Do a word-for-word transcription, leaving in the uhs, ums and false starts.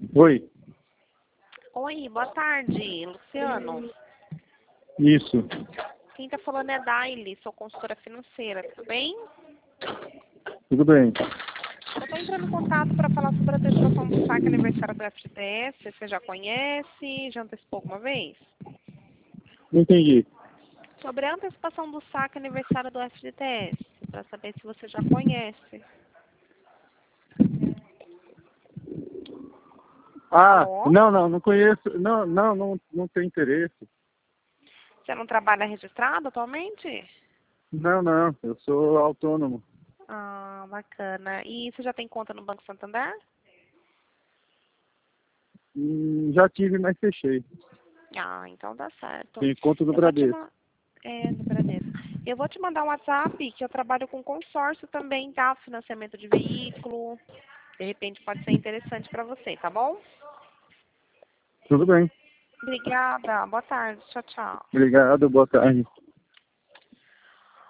Oi, Oi, boa tarde, Luciano. isso. Quem tá falando é Daily, sou consultora financeira, tudo bem? Tudo bem. Eu tô entrando em contato para falar sobre a antecipação do saque aniversário do F G T S. Você já conhece? Já antecipou alguma vez? Não entendi. Sobre a antecipação do saque aniversário do F G T S, para saber se você já conhece. Ah, Alô? não, não, não conheço. Não, não, não, não tenho interesse. Você não trabalha registrado atualmente? Não, não, eu sou autônomo. Ah, bacana. E você já tem conta no Banco Santander? Hum, já tive, mas fechei. Ah, então dá certo. Tenho conta do Eu vou te Bradesco. ma- É, no Bradesco. Eu vou te mandar um WhatsApp que eu trabalho com consórcio também, tá? Financiamento de veículo. De repente pode ser interessante para você, tá bom? Tudo bem. Obrigada. Boa tarde. Tchau, tchau. Obrigado, boa tarde.